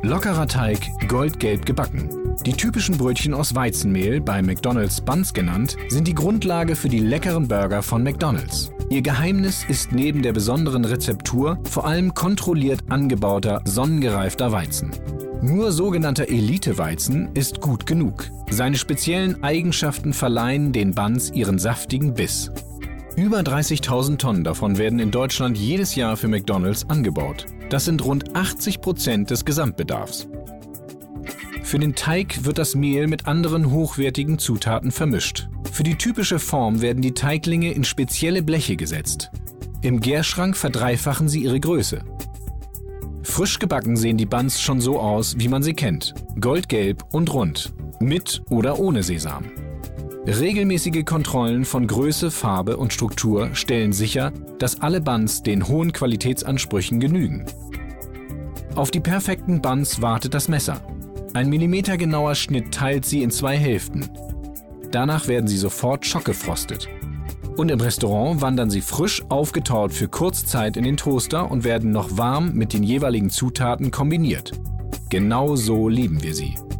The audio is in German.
Lockerer Teig, goldgelb gebacken. Die typischen Brötchen aus Weizenmehl, bei McDonald's Buns genannt, sind die Grundlage für die leckeren Burger von McDonald's. Ihr Geheimnis ist neben der besonderen Rezeptur vor allem kontrolliert angebauter, sonnengereifter Weizen. Nur sogenannter Elite-Weizen ist gut genug. Seine speziellen Eigenschaften verleihen den Buns ihren saftigen Biss. Über 30.000 Tonnen davon werden in Deutschland jedes Jahr für McDonald's angebaut. Das sind rund 80% des Gesamtbedarfs. Für den Teig wird das Mehl mit anderen hochwertigen Zutaten vermischt. Für die typische Form werden die Teiglinge in spezielle Bleche gesetzt. Im Gärschrank verdreifachen sie ihre Größe. Frisch gebacken sehen die Buns schon so aus, wie man sie kennt. Goldgelb und rund. Mit oder ohne Sesam. Regelmäßige Kontrollen von Größe, Farbe und Struktur stellen sicher, dass alle Buns den hohen Qualitätsansprüchen genügen. Auf die perfekten Buns wartet das Messer. Ein millimetergenauer Schnitt teilt sie in 2 Hälften. Danach werden sie sofort schockgefrostet. Und im Restaurant wandern sie frisch aufgetaut für Kurzzeit in den Toaster und werden noch warm mit den jeweiligen Zutaten kombiniert. Genau so lieben wir sie.